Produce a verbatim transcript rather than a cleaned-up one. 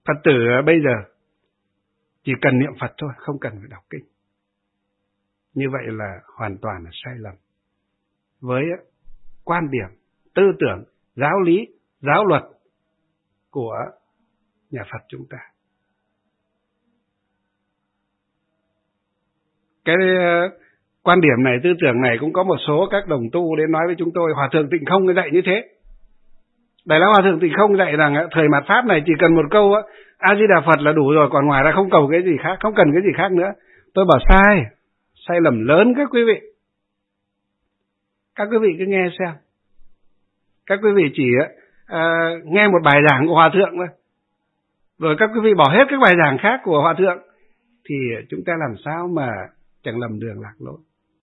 Phật tử bây giờ chỉ cần niệm Phật thôi, không cần phải đọc kinh. Như vậy là hoàn toàn là sai lầm. Với quan điểm, tư tưởng, giáo lý, giáo luật của nhà Phật chúng ta. Cái quan điểm này, tư tưởng này cũng có một số các đồng tu đến nói với chúng tôi, Hòa Thượng Tịnh Không dạy như thế. Đại lão Hòa Thượng Tịnh Không dạy rằng thời mạt Pháp này chỉ cần một câu A-di-đà Phật là đủ rồi, còn ngoài ra không cầu cái gì khác, không cần cái gì khác nữa. Tôi bảo sai, sai lầm lớn các quý vị. Các quý vị cứ nghe xem. Các quý vị chỉ à, nghe một bài giảng của Hòa Thượng thôi, rồi các quý vị bỏ hết các bài giảng khác của Hòa Thượng, thì chúng ta làm sao mà chẳng lầm đường lạc lối.